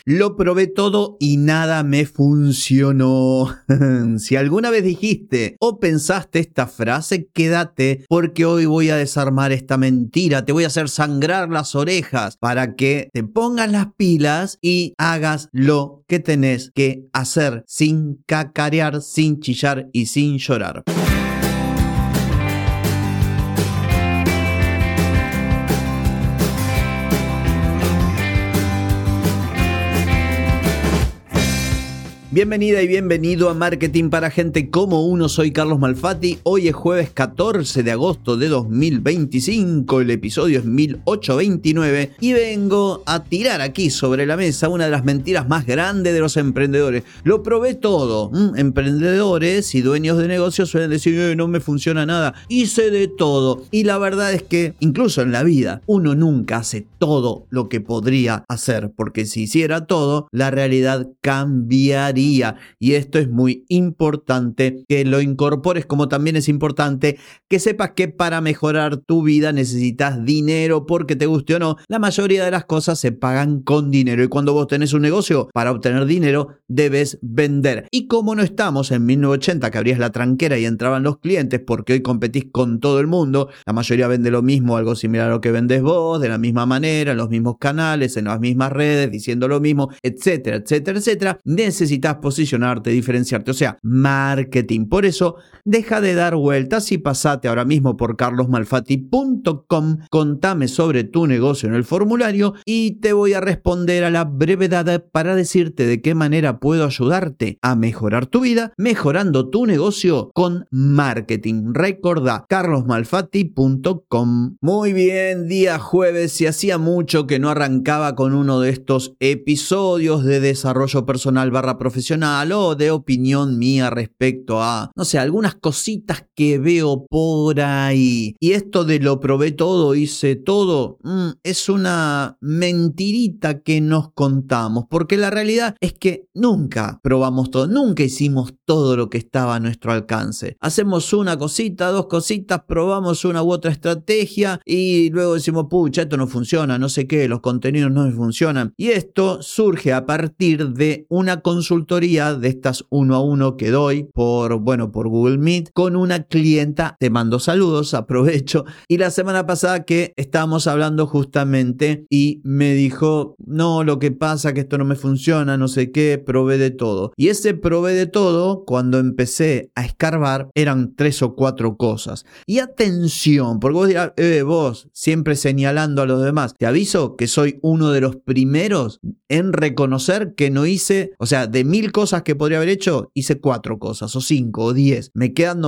Lo probé todo y nada me funcionó. Si alguna vez dijiste o pensaste esta frase, quédate porque hoy voy a desarmar esta mentira. Te voy a hacer sangrar las orejas para que te pongas las pilas y hagas lo que tenés que hacer sin cacarear, sin chillar y sin llorar. Bienvenida y bienvenido a Marketing para Gente como Uno. Soy Carlos Malfatti. Hoy es jueves 14 de agosto de 2025. El episodio es 1829 y vengo a tirar aquí sobre la mesa una de las mentiras más grandes de los emprendedores. Lo probé todo. Emprendedores y dueños de negocios suelen decir no me funciona nada. Hice de todo. Y la verdad es que incluso en la vida uno nunca hace todo lo que podría hacer, porque si hiciera todo, la realidad cambiaría. Y esto es muy importante que lo incorpores, como también es importante que sepas que para mejorar tu vida necesitas dinero, porque te guste o no, la mayoría de las cosas se pagan con dinero. Y cuando vos tenés un negocio, para obtener dinero debes vender. Y como no estamos en 1980 que abrías la tranquera y entraban los clientes, porque hoy competís con todo el mundo, la mayoría vende lo mismo, algo similar a lo que vendés vos, de la misma manera, en los mismos canales, en las mismas redes, diciendo lo mismo, etcétera, etcétera, etcétera, necesitas posicionarte, diferenciarte, o sea, marketing. Por eso, deja de dar vueltas y pasate ahora mismo por carlosmalfatti.com, contame sobre tu negocio en el formulario y te voy a responder a la brevedad para decirte de qué manera puedo ayudarte a mejorar tu vida, mejorando tu negocio con marketing. Recordá, carlosmalfatti.com. Muy bien, día jueves, y hacía mucho que no arrancaba con uno de estos episodios de desarrollo personal / profesional o de opinión mía respecto a, no sé, algunas cositas que veo por ahí. Y esto de lo probé todo, hice todo, es una mentirita que nos contamos, porque la realidad es que nunca probamos todo, nunca hicimos todo lo que estaba a nuestro alcance. Hacemos una cosita, dos cositas, probamos una u otra estrategia y luego decimos, pucha, esto no funciona, no sé qué, los contenidos no me funcionan. Y esto surge a partir de una consultoría de estas 1 a 1 que doy por Google Meet con una clienta. Te mando saludos, aprovecho. Y la semana pasada que estábamos hablando justamente y me dijo, no, lo que pasa es que esto no me funciona, no sé qué, probé de todo. Y ese probé de todo, cuando empecé a escarbar, eran 3 o 4 cosas. Y atención, porque vos dirás, vos siempre señalando a los demás, te aviso que soy uno de los primeros en reconocer que no hice, o sea, de 1000 cosas que podría haber hecho, hice 4 cosas, o 5, o 10. Me quedan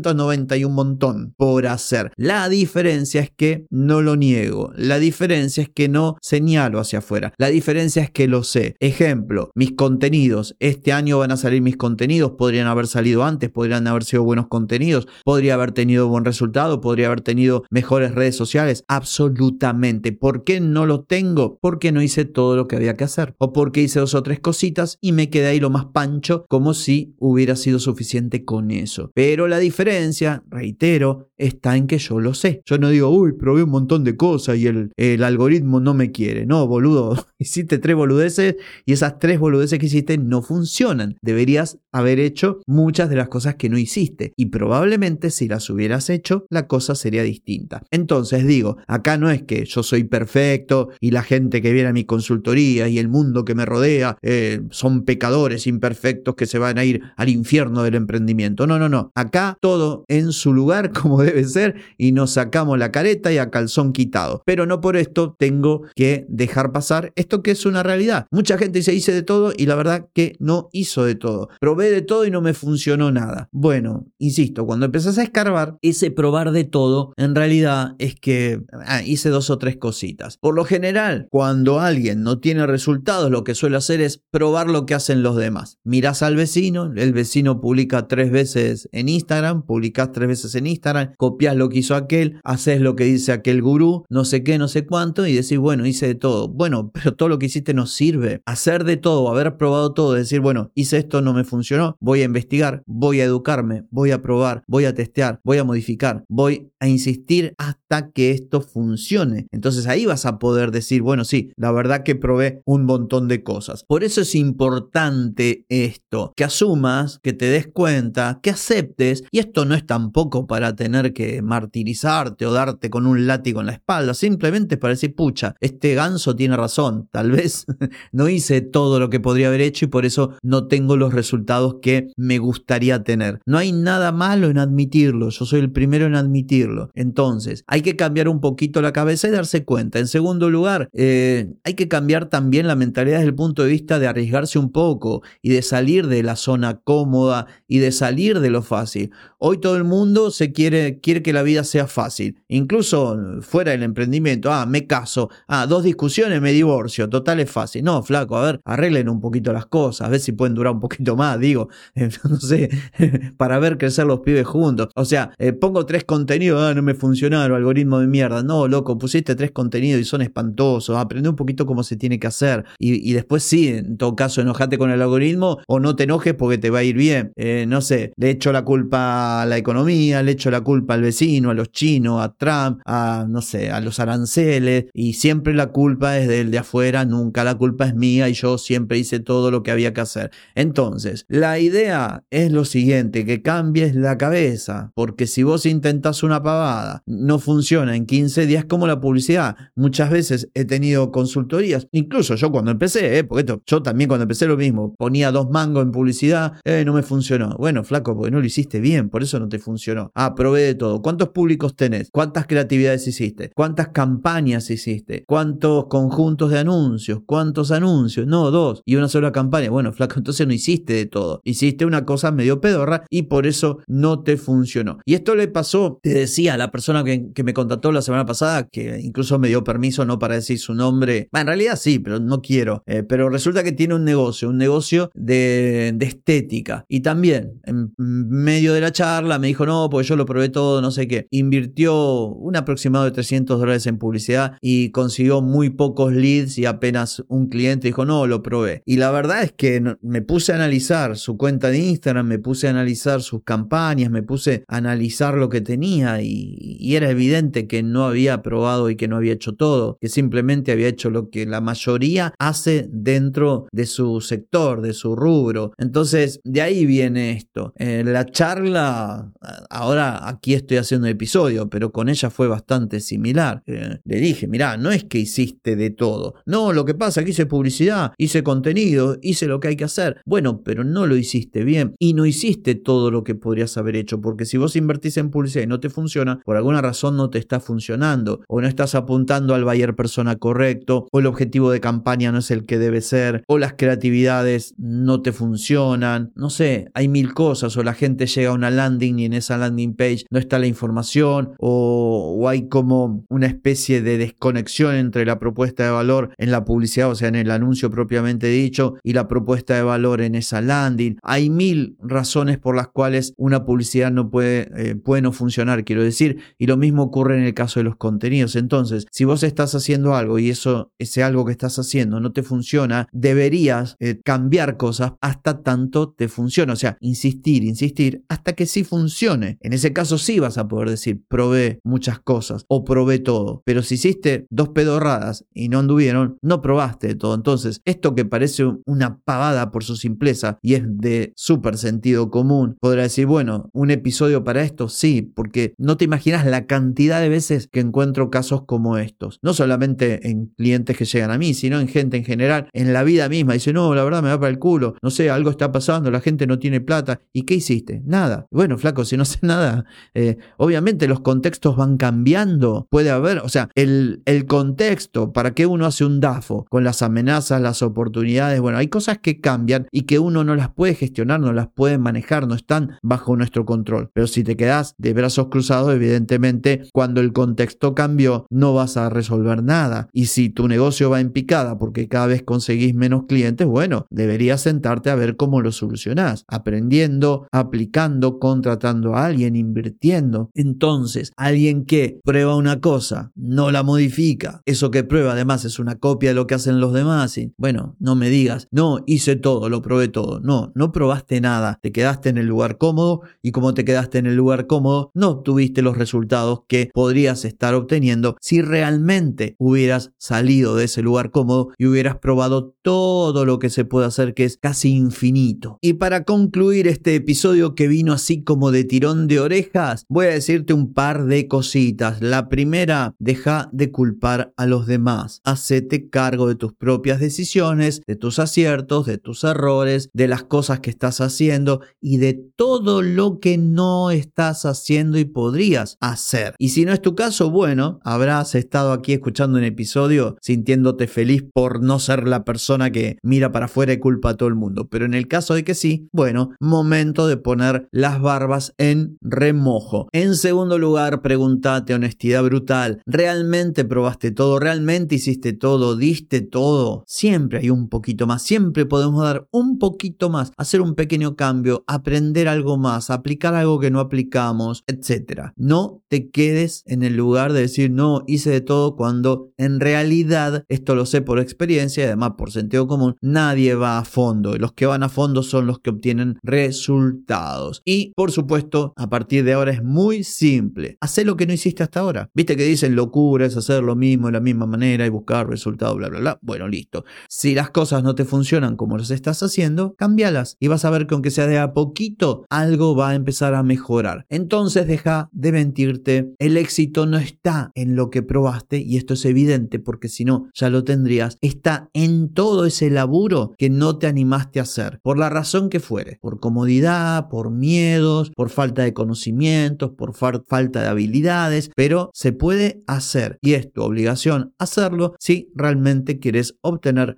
991 montón por hacer. La diferencia es que no lo niego. La diferencia es que no señalo hacia afuera. La diferencia es que lo sé. Ejemplo, mis contenidos. Este año van a salir mis contenidos. Podrían haber salido antes, podrían haber sido buenos contenidos. Podría haber tenido buen resultado, podría haber tenido mejores redes sociales. Absolutamente. ¿Por qué no lo tengo? Porque no hice todo lo que había que hacer. O porque hice 2 o 3 cositas y me quedé ahí lo más pancho, como si hubiera sido suficiente con eso. Pero la diferencia, reitero, está en que yo lo sé. Yo no digo, probé un montón de cosas y el algoritmo no me quiere. No, boludo, hiciste 3 boludeces y esas 3 boludeces que hiciste no funcionan. Deberías haber hecho muchas de las cosas que no hiciste y probablemente si las hubieras hecho, la cosa sería distinta. Entonces digo, acá no es que yo soy perfecto y la gente que viene a mi consultoría y el mundo que me rodea son pecadores imperfectos que se van a ir al infierno del emprendimiento. No. Acá todo en su lugar como debe ser y nos sacamos la careta y a calzón quitado. Pero no por esto tengo que dejar pasar esto que es una realidad. Mucha gente dice hice de todo y la verdad que no hizo de todo. Probé de todo y no me funcionó nada. Bueno, insisto, cuando empezás a escarbar, ese probar de todo en realidad es que hice 2 o 3 cositas. Por lo general, cuando alguien no tiene resultados, lo que suele hacer es probar lo que hacen los demás. Mirás al vecino, el vecino publica 3 veces en Instagram, publicás 3 veces en Instagram, copias lo que hizo aquel, haces lo que dice aquel gurú, no sé qué, no sé cuánto, y decís, bueno, hice de todo. Bueno, pero todo lo que hiciste no sirve. Hacer de todo, haber probado todo, decir, bueno, hice esto, no me funcionó, voy a investigar, voy a educarme, voy a probar, voy a testear, voy a modificar, voy a insistir hasta que esto funcione. Entonces ahí vas a poder decir, bueno, sí, la verdad que probé un montón de cosas. Por eso es importante esto, que asumas, que te des cuenta, que aceptes, y esto no es tampoco para tener que martirizarte o darte con un látigo en la espalda, simplemente es para decir, pucha, este ganso tiene razón, tal vez no hice todo lo que podría haber hecho y por eso no tengo los resultados que me gustaría tener. No hay nada malo en admitirlo, yo soy el primero en admitirlo. Entonces, hay que cambiar un poquito la cabeza y darse cuenta. En segundo lugar, hay que cambiar también la mentalidad desde el punto de vista de arriesgarse un poco y de salir de la zona cómoda y de salir de lo fácil. Hoy todo el mundo quiere que la vida sea fácil, incluso fuera del emprendimiento. Me caso, 2 discusiones, me divorcio, total es fácil. No, flaco, a ver, arreglen un poquito las cosas, a ver si pueden durar un poquito más, digo, no sé, para ver crecer los pibes juntos. O sea, pongo 3 contenidos, no me funcionaron, algoritmo de mierda. No, loco, pusiste 3 contenidos y son espantosos, aprende un poquito cómo se tiene que hacer y después sí, en todo caso, enojate con el algoritmo o no te enojes porque te va a ir bien. No sé, le echo la culpa a la economía, le echo la culpa al vecino, a los chinos, a Trump, no sé, a los aranceles, y siempre la culpa es del de afuera, nunca la culpa es mía y yo siempre hice todo lo que había que hacer. Entonces, la idea es lo siguiente, que cambies la cabeza, porque si vos intentás una pavada, no funciona en 15 días como la publicidad. Muchas veces he tenido consultorías, incluso yo cuando empecé, porque yo también cuando empecé lo mismo, ponía 2 mangos en publicidad, no me funcionó. Bueno, flaco, porque no lo hiciste bien, por eso no te funcionó. Probé de todo. ¿Cuántos públicos tenés? ¿Cuántas creatividades hiciste? ¿Cuántas campañas hiciste? ¿Cuántos conjuntos de anuncios? ¿Cuántos anuncios? No, 2 y una sola campaña. Bueno, flaco, entonces no hiciste de todo. Hiciste una cosa medio pedorra y por eso no te funcionó. Y esto le pasó, te decía, a la persona que me contactó la semana pasada, que incluso me dio permiso no para decir su nombre. En realidad sí, pero no quiero. Pero resulta que tiene un negocio de estética. Y también, en medio de la charla, me dijo, no, porque yo lo probé todo, no sé qué. Invirtió un aproximado de $300 en publicidad y consiguió muy pocos leads y apenas un cliente. Dijo, no, lo probé. Y la verdad es que me puse a analizar su cuenta de Instagram, me puse a analizar sus campañas, me puse a analizar lo que tenía y era evidente que no había probado y que no había hecho todo, que simplemente había hecho lo que la mayoría hace dentro de su sector, de su rubro. Entonces, de ahí viene esto. La charla, ahora aquí estoy haciendo un episodio, pero con ella fue bastante similar. Le dije, mirá, no es que hiciste de todo. No, lo que pasa es que hice publicidad, hice contenido, hice lo que hay que hacer. Bueno, pero no lo hiciste bien y no hiciste todo lo que podrías haber hecho, porque si vos invertís en publicidad y no te funciona, por alguna razón no te está funcionando, o no estás apuntando al buyer persona correcto, o el objetivo de campaña no es el que debe ser, o las creatividades no te funcionan, no sé, hay 1000 cosas, o la gente llega a una landing y en esa landing page no está la información, o hay como una especie de desconexión entre la propuesta de valor en la publicidad, o sea, en el anuncio propiamente dicho, y la propuesta de valor en esa landing. Hay 1000 razones por las cuales una publicidad no puede no funcionar, quiero decir, y lo mismo ocurre en el caso de los contenidos. Entonces, si vos estás haciendo algo y ese algo que estás haciendo no te funciona, deberías cambiar cosas hasta tanto te funcione, o sea, insistir hasta que sí funcione. En ese caso sí vas a poder decir, probé muchas cosas o probé todo, pero si hiciste 2 pedorradas y no anduvieron, no probaste todo. Entonces, esto que parece una pavada por su simpleza y es de súper sentido común, podrá decir, bueno, un episodio para esto, sí, porque no te imaginas la cantidad de veces que encuentro casos como estos, no solamente en clientes que llegan a mí, sino en gente en general, en la vida misma. Dice, no, la verdad me va para el culo, no sé, algo está pasando, la gente no tiene plata. ¿Y qué hiciste? Nada. Bueno, flaco, si no haces nada, obviamente los contextos van cambiando, puede haber, o sea, el contexto, ¿para qué uno hace un DAFO? Con las amenazas, las oportunidades, bueno, hay cosas que cambian y que uno no las puede gestionar, no las puede manejar, no están bajo nuestro control. Pero si te quedás de brazos cruzados, evidentemente, cuando el contexto cambió, no vas a resolver nada. Y si tu negocio va en picada porque cada vez conseguís menos clientes, bueno, deberías sentarte a ver cómo lo solucionás, aprendiendo, aplicando, contratando a alguien, invirtiendo. Entonces, alguien que prueba una cosa, no la modifica, eso que prueba además es una copia de lo que hacen los demás, y bueno, no me digas, no, hice todo, lo probé todo. No probaste nada, te quedaste en el lugar cómodo y como te quedaste en el lugar cómodo, no obtuviste los resultados que podrías estar obteniendo si realmente hubieras salido de ese lugar cómodo y hubieras probado todo lo que se puede hacer, que es casi infinito. Y para concluir este episodio que vino así como de tirón de orejas, voy a decirte un par de cositas. La primera, deja de culpar a los demás. Hacete cargo de tus propias decisiones, de tus aciertos, de tus errores, de las cosas que estás haciendo y de todo lo que no estás haciendo y podrías hacer. Y si no es tu caso, bueno, habrás estado aquí escuchando un episodio sintiéndote feliz por no ser la persona que mira para afuera y culpa a todo el mundo. Pero en el caso de que sí, bueno, momento de poner las barbas en remojo. En segundo lugar, pregúntate, honestidad brutal, ¿realmente probaste todo? ¿Realmente hiciste todo? ¿Diste todo? Siempre hay un poquito más, siempre podemos dar un poquito más, hacer un pequeño cambio, aprender algo más, aplicar algo que no aplicamos, etc. No te quedes en el lugar de decir no, hice de todo, cuando en realidad, esto lo sé por experiencia y además por sentido común, nadie va a fondo. Los que van a fondo son los que obtienen resultados. Y por supuesto, a partir de ahora es muy simple. Hacé lo que no hiciste hasta ahora. Viste que dicen locura es hacer lo mismo de la misma manera y buscar resultados, bla, bla, bla. Bueno, listo. Si las cosas no te funcionan como las estás haciendo, cámbialas y vas a ver que aunque sea de a poquito, algo va a empezar a mejorar. Entonces deja de mentirte. El éxito no está en lo que probaste, y esto es evidente porque si no ya lo tendrías. Está en todo ese laburo que no te animaste a hacer, por la razón que fuere, por comodidad, por miedos, por falta de conocimientos, por falta de habilidades, pero se puede hacer y es tu obligación hacerlo si realmente quieres obtener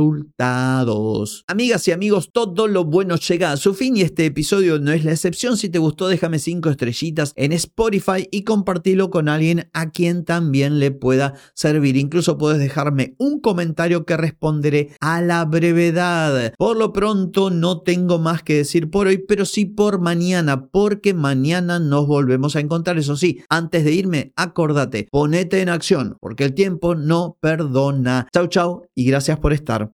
resultados. Amigas y amigos, todo lo bueno llega a su fin y este episodio no es la excepción. Si te gustó, déjame 5 estrellitas en Spotify y compartilo con alguien a quien también le pueda servir. Incluso puedes dejarme un comentario que responderé a la brevedad. Por lo pronto no tengo más que decir por hoy, pero sí por mañana, porque mañana nos volvemos a encontrar. Eso sí, antes de irme, acordate, ponete en acción, porque el tiempo no perdona. Chau, chau y gracias por estar.